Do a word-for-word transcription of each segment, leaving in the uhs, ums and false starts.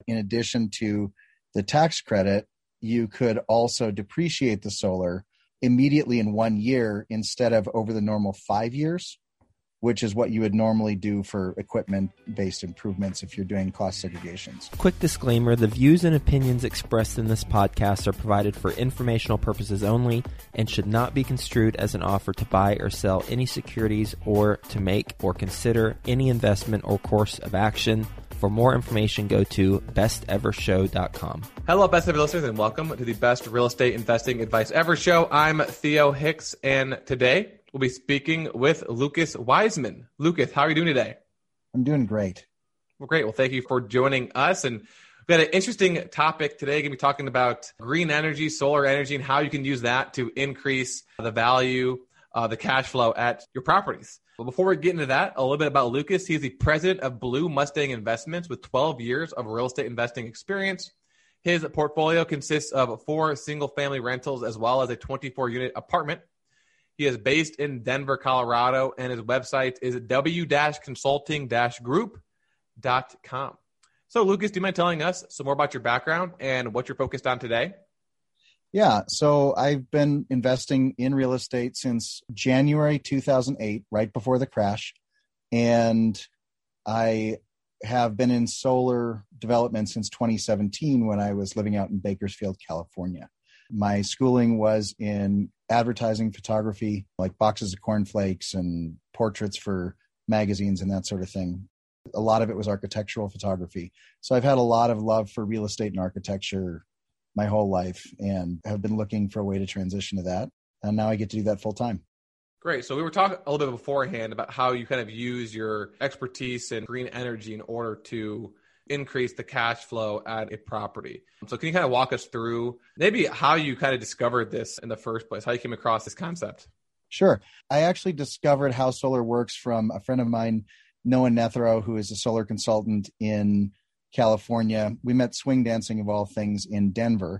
in addition to the tax credit, you could also depreciate the solar immediately in one year instead of over the normal five years, which is what you would normally do for equipment-based improvements if you're doing cost segregations. Quick disclaimer, the views and opinions expressed in this podcast are provided for informational purposes only and should not be construed as an offer to buy or sell any securities or to make or consider any investment or course of action. For more information, go to best ever show dot com. Hello, Best Ever listeners, and welcome to the Best Real Estate Investing Advice Ever Show. I'm Theo Hicks, and today we'll be speaking with Lucas Wiseman. Lucas, how are you doing today? I'm doing great. Well, great. Well, thank you for joining us. And we had an interesting topic today. We're going to be talking about green energy, solar energy, and how you can use that to increase the value, uh, the cash flow at your properties. But before we get into that, a little bit about Lucas. He's the president of Blue Mustang Investments with twelve years of real estate investing experience. His portfolio consists of four single-family rentals as well as a twenty-four unit apartment. He is based in Denver, Colorado, and his website is w dash consulting dash group dot com. So, Lucas, do you mind telling us some more about your background and what you're focused on today? Yeah, so I've been investing in real estate since January two thousand eight, right before the crash. And I have been in solar development since twenty seventeen when I was living out in Bakersfield, California. My schooling was in advertising photography, like boxes of cornflakes and portraits for magazines and that sort of thing. A lot of it was architectural photography. So I've had a lot of love for real estate and architecture my whole life and have been looking for a way to transition to that. And now I get to do that full time. Great. So we were talking a little bit beforehand about how you kind of use your expertise in green energy in order to increase the cash flow at a property. So can you kind of walk us through maybe how you kind of discovered this in the first place, how you came across this concept? Sure. I actually discovered how solar works from a friend of mine, Noah Nethero, who is a solar consultant in California. We met swing dancing of all things in Denver,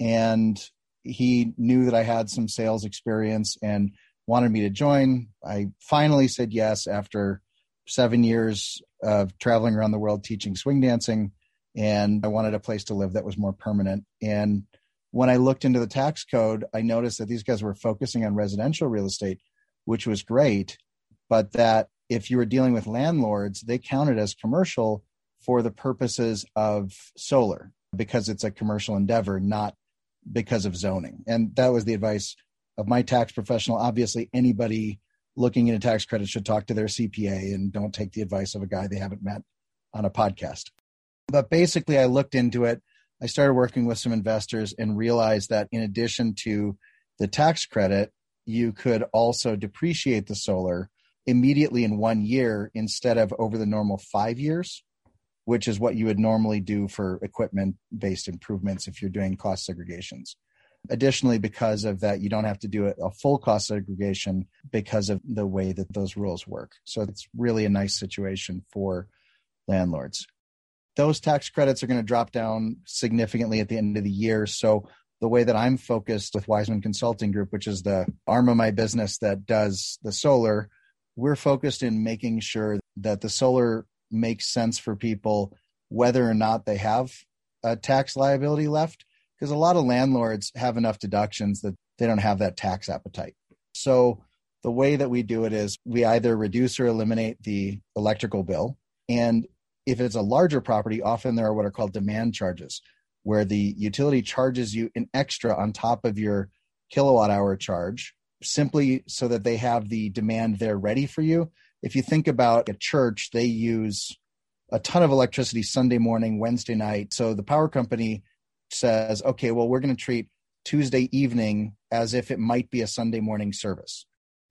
and he knew that I had some sales experience and wanted me to join. I finally said yes after seven years of traveling around the world teaching swing dancing, and I wanted a place to live that was more permanent. And when I looked into the tax code, I noticed that these guys were focusing on residential real estate, which was great, but that if you were dealing with landlords, they counted as commercial for the purposes of solar because it's a commercial endeavor, not because of zoning. And that was the advice of my tax professional. Obviously, anybody looking into tax credit should talk to their C P A and don't take the advice of a guy they haven't met on a podcast. But basically, I looked into it. I started working with some investors and realized that in addition to the tax credit, you could also depreciate the solar immediately in one year instead of over the normal five years, which is what you would normally do for equipment-based improvements if you're doing cost segregations. Additionally, because of that, you don't have to do a full cost segregation because of the way that those rules work. So it's really a nice situation for landlords. Those tax credits are going to drop down significantly at the end of the year. So the way that I'm focused with Wiseman Consulting Group, which is the arm of my business that does the solar, we're focused in making sure that the solar makes sense for people, whether or not they have a tax liability left, because a lot of landlords have enough deductions that they don't have that tax appetite. So the way that we do it is we either reduce or eliminate the electrical bill. And if it's a larger property, often there are what are called demand charges, where the utility charges you an extra on top of your kilowatt hour charge, simply so that they have the demand there ready for you. If you think about a church, they use a ton of electricity Sunday morning, Wednesday night. So the power company says, okay, well, we're going to treat Tuesday evening as if it might be a Sunday morning service.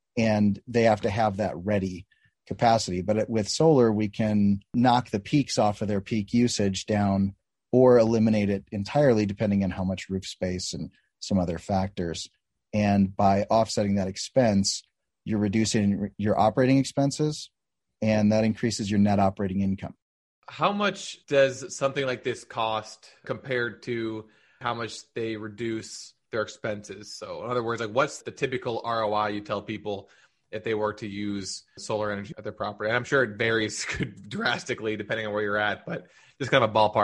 And they have to have that ready capacity. But with solar, we can knock the peaks off of their peak usage down or eliminate it entirely, depending on how much roof space and some other factors. And by offsetting that expense, you're reducing your operating expenses, and that increases your net operating income. How much does something like this cost compared to how much they reduce their expenses? So in other words, like what's the typical R O I you tell people if they were to use solar energy at their property? And I'm sure it varies drastically depending on where you're at, but just kind of a ballpark.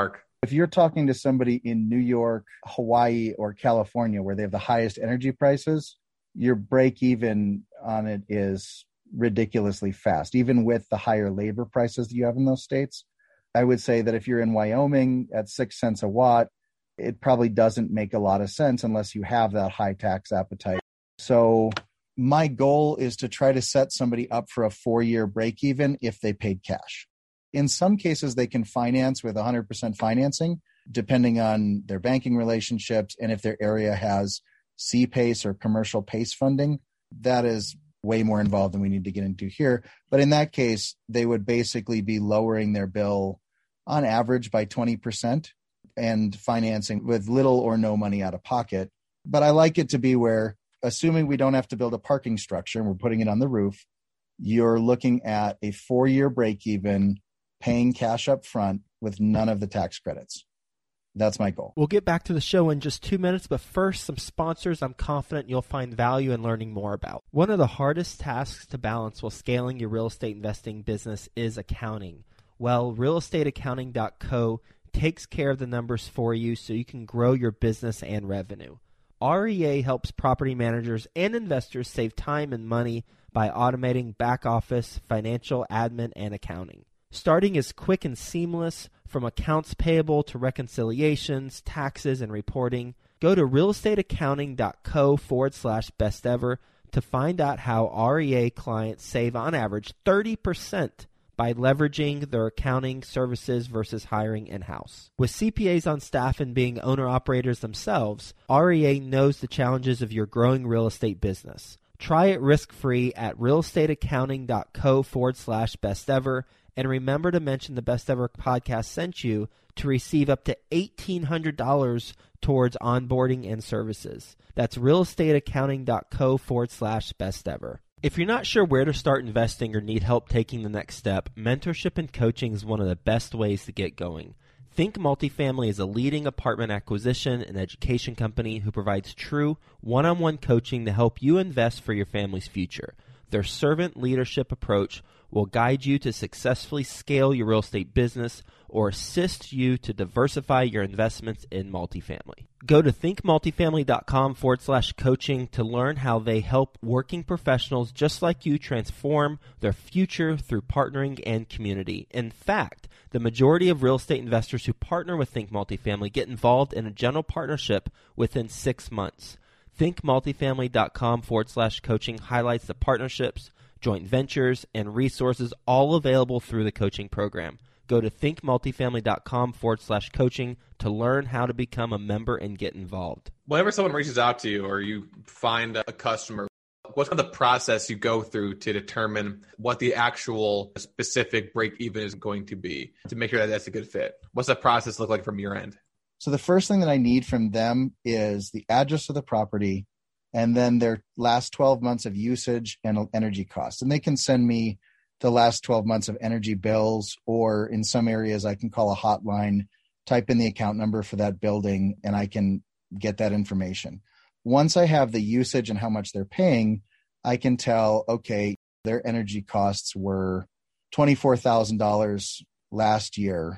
If you're talking to somebody in New York, Hawaii, or California, where they have the highest energy prices, your break even on it is ridiculously fast, even with the higher labor prices that you have in those states. I would say that if you're in Wyoming at six cents a watt, it probably doesn't make a lot of sense unless you have that high tax appetite. So my goal is to try to set somebody up for a four-year break even if they paid cash. In some cases, they can finance with one hundred percent financing, depending on their banking relationships and if their area has C PACE or commercial PACE funding. That is way more involved than we need to get into here. But in that case, they would basically be lowering their bill on average by twenty percent and financing with little or no money out of pocket. But I like it to be where, assuming we don't have to build a parking structure and we're putting it on the roof, you're looking at a four-year break even, paying cash up front with none of the tax credits. That's my goal. We'll get back to the show in just two minutes, but first, some sponsors I'm confident you'll find value in learning more about. One of the hardest tasks to balance while scaling your real estate investing business is accounting. Well, real estate accounting dot co takes care of the numbers for you so you can grow your business and revenue. R E A helps property managers and investors save time and money by automating back office, financial, admin, and accounting. Starting is quick and seamless, from accounts payable to reconciliations, taxes, and reporting. Go to real estate accounting dot co forward slash best ever to find out how R E A clients save on average thirty percent by leveraging their accounting services versus hiring in-house. With C P As on staff and being owner-operators themselves, R E A knows the challenges of your growing real estate business. Try it risk-free at real estate accounting dot co forward slash best ever. And remember to mention the Best Ever podcast sent you to receive up to eighteen hundred dollars towards onboarding and services. That's real estate accounting dot co forward slash best ever. If you're not sure where to start investing or need help taking the next step, mentorship and coaching is one of the best ways to get going. Think Multifamily is a leading apartment acquisition and education company who provides true one-on-one coaching to help you invest for your family's future. Their servant leadership approach will guide you to successfully scale your real estate business or assist you to diversify your investments in multifamily. Go to think multifamily dot com forward slash coaching to learn how they help working professionals just like you transform their future through partnering and community. In fact, the majority of real estate investors who partner with Think Multifamily get involved in a general partnership within six months. think multifamily dot com forward slash coaching highlights the partnerships, joint ventures, and resources all available through the coaching program. Go to think multifamily dot com forward slash coaching to learn how to become a member and get involved. Whenever someone reaches out to you or you find a customer, what's kind of the process you go through to determine what the actual specific break even is going to be to make sure that that's a good fit? What's that process look like from your end? So the first thing that I need from them is the address of the property and then their last twelve months of usage and energy costs. And they can send me the last twelve months of energy bills, or in some areas I can call a hotline, type in the account number for that building, and I can get that information. Once I have the usage and how much they're paying, I can tell, okay, their energy costs were twenty-four thousand dollars last year,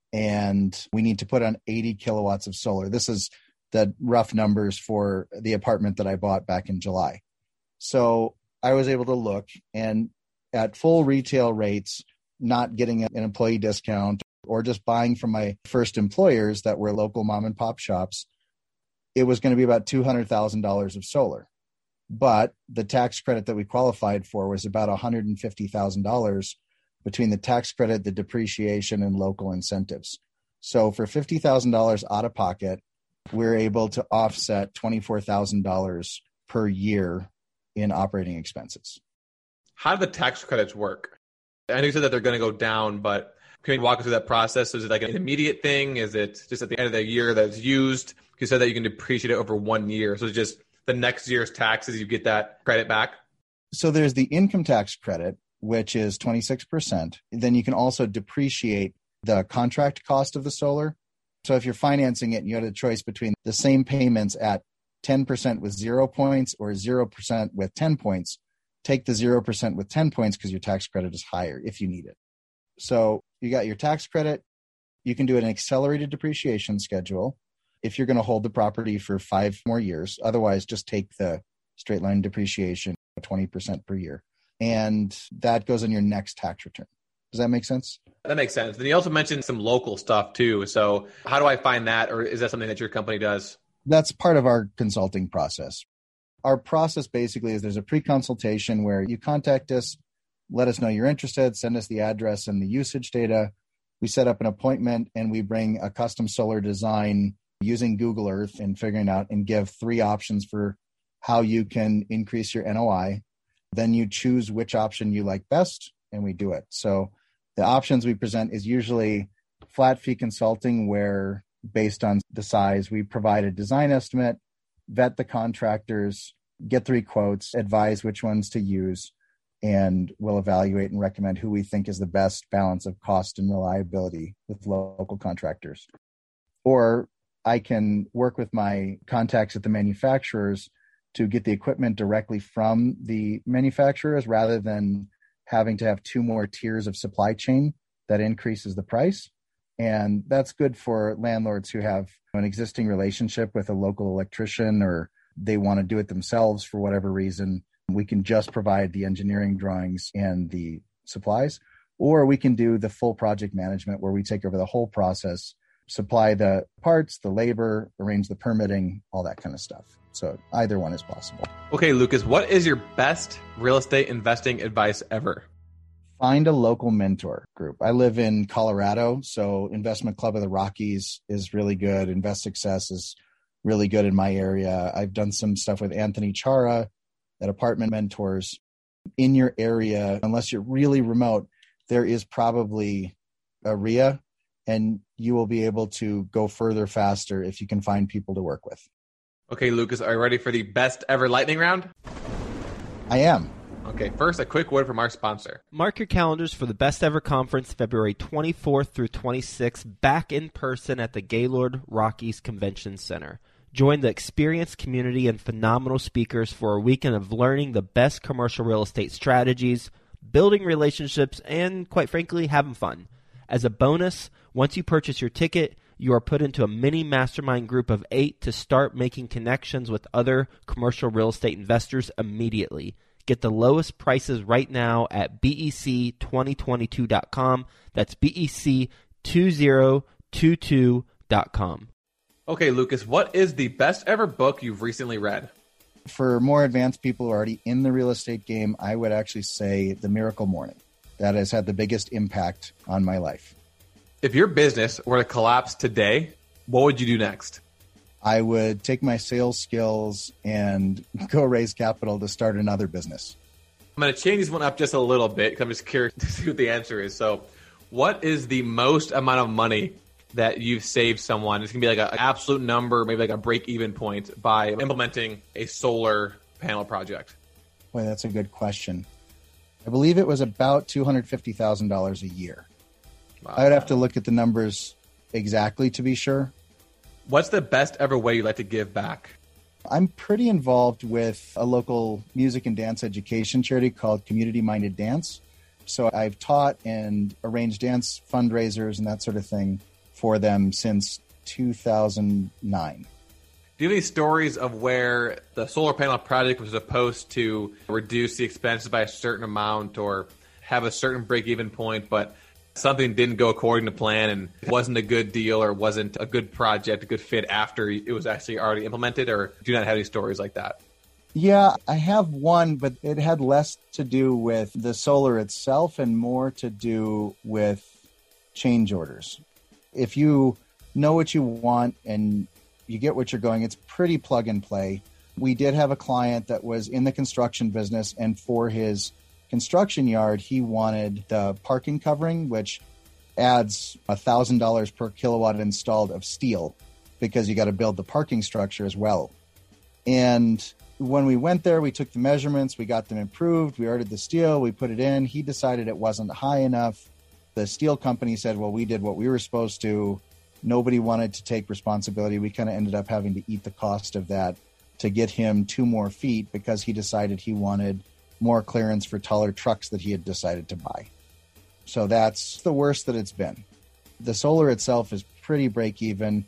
and we need to put on eighty kilowatts of solar. This is the rough numbers for the apartment that I bought back in July. So I was able to look, and at full retail rates, not getting an employee discount or just buying from my first employers that were local mom and pop shops, it was going to be about two hundred thousand dollars of solar. But the tax credit that we qualified for was about one hundred fifty thousand dollars between the tax credit, the depreciation, and local incentives. So for fifty thousand dollars out of pocket, we're able to offset twenty-four thousand dollars per year in operating expenses. How do the tax credits work? I know you said that they're going to go down, but can you walk us through that process? Is it like an immediate thing? Is it just at the end of the year that it's used? You said that you can depreciate it over one year. So it's just the next year's taxes, you get that credit back? So there's the income tax credit, which is twenty-six percent. Then you can also depreciate the contract cost of the solar. So if you're financing it and you had a choice between the same payments at ten percent with zero points or zero percent with ten points, take the zero percent with ten points because your tax credit is higher if you need it. So you got your tax credit, You can do an accelerated depreciation schedule if you're going to hold the property for five more years. Otherwise, just take the straight line depreciation, twenty percent per year. And that goes on your next tax return. Does that make sense? That makes sense. Then you also mentioned some local stuff too. So how do I find that? Or is that something that your company does? That's part of our consulting process. Our process basically is there's a pre-consultation where you contact us, let us know you're interested, send us the address and the usage data. We set up an appointment and we bring a custom solar design using Google Earth and figuring out and give three options for how you can increase your N O I. Then you choose which option you like best and we do it. So the options we present is usually flat fee consulting where based on the size, we provide a design estimate, vet the contractors, get three quotes, advise which ones to use, and we'll evaluate and recommend who we think is the best balance of cost and reliability with local contractors. Or I can work with my contacts at the manufacturers to get the equipment directly from the manufacturers rather than having to have two more tiers of supply chain that increases the price. And that's good for landlords who have an existing relationship with a local electrician or they want to do it themselves for whatever reason. We can just provide the engineering drawings and the supplies, or we can do the full project management where we take over the whole process, supply the parts, the labor, arrange the permitting, all that kind of stuff. So either one is possible. Okay, Lucas, what is your best real estate investing advice ever? Find a local mentor group. I live in Colorado, so Investment Club of the Rockies is really good. Invest Success is really good in my area. I've done some stuff with Anthony Chara at Apartment Mentors. In your area, unless you're really remote, there is probably a R I A, and you will be able to go further faster if you can find people to work with. Okay, Lucas, are you ready for the best ever lightning round? I am. Okay, first, a quick word from our sponsor. Mark your calendars for the Best Ever Conference, February twenty-fourth through twenty-sixth, back in person at the Gaylord Rockies Convention Center. Join the experienced community and phenomenal speakers for a weekend of learning the best commercial real estate strategies, building relationships, and, quite frankly, having fun. As a bonus, once you purchase your ticket, you are put into a mini mastermind group of eight to start making connections with other commercial real estate investors immediately. Get the lowest prices right now at B E C twenty twenty-two dot com. That's B E C two thousand twenty-two dot com. Okay, Lucas, what is the best ever book you've recently read? For more advanced people who are already in the real estate game, I would actually say The Miracle Morning. That has had the biggest impact on my life. If your business were to collapse today, what would you do next? I would take my sales skills and go raise capital to start another business. I'm going to change this one up just a little bit because I'm just curious to see what the answer is. So what is the most amount of money that you've saved someone? It's going to be like an absolute number, maybe like a break-even point by implementing a solar panel project. Boy, that's a good question. I believe it was about two hundred fifty thousand dollars a year. Wow. I would have to look at the numbers exactly to be sure. What's the best ever way you'd like to give back? I'm pretty involved with a local music and dance education charity called Community Minded Dance. So I've taught and arranged dance fundraisers and that sort of thing for them since two thousand nine. Do you have any stories of where the solar panel project was supposed to reduce the expenses by a certain amount or have a certain break-even point, but something didn't go according to plan and it wasn't a good deal or wasn't a good project, a good fit after it was actually already implemented? Or do you not have any stories like that? Yeah, I have one, but it had less to do with the solar itself and more to do with change orders. If you know what you want and you get what you're going, it's pretty plug and play. We did have a client that was in the construction business, and for his construction yard, he wanted the parking covering, which adds one thousand dollars per kilowatt installed of steel because you got to build the parking structure as well. And when we went there, we took the measurements, we got them improved, we ordered the steel, we put it in. He decided it wasn't high enough. The steel company said, well, we did what we were supposed to. Nobody wanted to take responsibility. We kind of ended up having to eat the cost of that to get him two more feet because he decided he wanted more clearance for taller trucks that he had decided to buy. So that's the worst that it's been. The solar itself is pretty break even.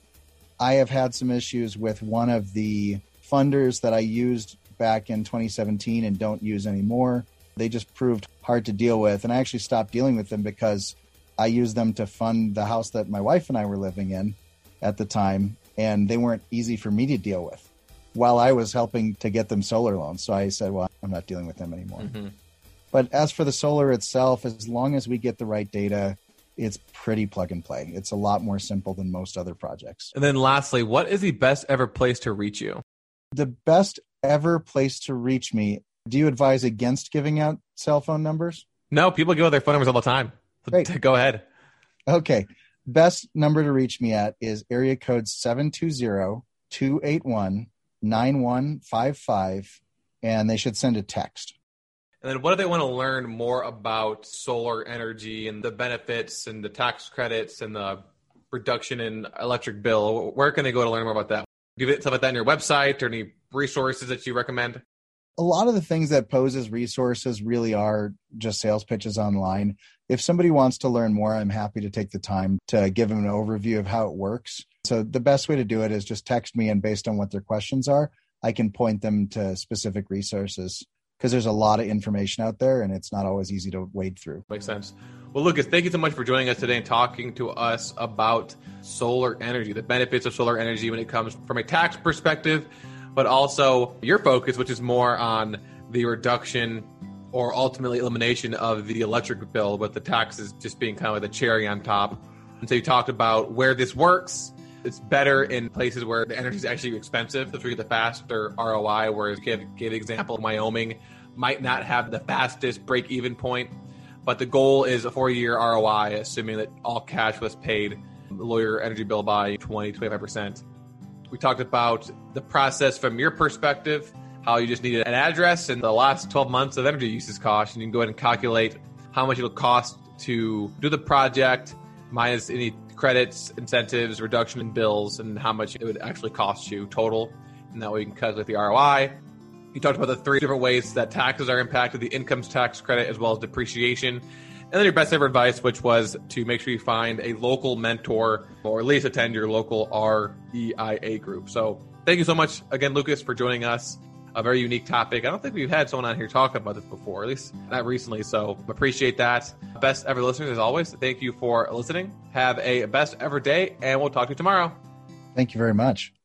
I have had some issues with one of the funders that I used back in twenty seventeen and don't use anymore. They just proved hard to deal with. And I actually stopped dealing with them because I used them to fund the house that my wife and I were living in at the time. And they weren't easy for me to deal with while I was helping to get them solar loans. So I said, well, I'm not dealing with them anymore. Mm-hmm. But as for the solar itself, as long as we get the right data, it's pretty plug and play. It's a lot more simple than most other projects. And then lastly, what is the best ever place to reach you? The best ever place to reach me. Do you advise against giving out cell phone numbers? No, people give out their phone numbers all the time. Great. Go ahead. Okay. Best number to reach me at is area code seven two zero, two eight one, nine one five five, and they should send a text. And then what if they want to learn more about solar energy and the benefits and the tax credits and the reduction in electric bill? Where can they go to learn more about that? Do you have stuff like that on your website or any resources that you recommend? A lot of the things that pose as resources really are just sales pitches online. If somebody wants to learn more, I'm happy to take the time to give them an overview of how it works. So the best way to do it is just text me, and based on what their questions are, I can point them to specific resources because there's a lot of information out there and it's not always easy to wade through. Makes sense. Well, Lucas, thank you so much for joining us today and talking to us about solar energy, the benefits of solar energy when it comes from a tax perspective, but also your focus, which is more on the reduction or ultimately elimination of the electric bill, with the taxes just being kind of like the cherry on top. And so you talked about where this works. It's better in places where the energy is actually expensive. That's where you get the faster R O I, whereas you gave, gave the example of Wyoming might not have the fastest break-even point. But the goal is a four-year R O I, assuming that all cash was paid, lower your energy bill by twenty, twenty-five percent. We talked about the process from your perspective, how you just needed an address and the last twelve months of energy usage cost, and you can go ahead and calculate how much it'll cost to do the project, minus any credits, incentives, reduction in bills, and how much it would actually cost you total. And that way you can calculate the R O I. You talked about the three different ways that taxes are impacted, the income tax credit as well as depreciation. And then your best ever advice, which was to make sure you find a local mentor or at least attend your local R E I A group. So thank you so much again, Lucas, for joining us. A very unique topic. I don't think we've had someone on here talk about this before, at least not recently. So appreciate that. Best ever listeners, as always, thank you for listening. Have a best ever day, and we'll talk to you tomorrow. Thank you very much.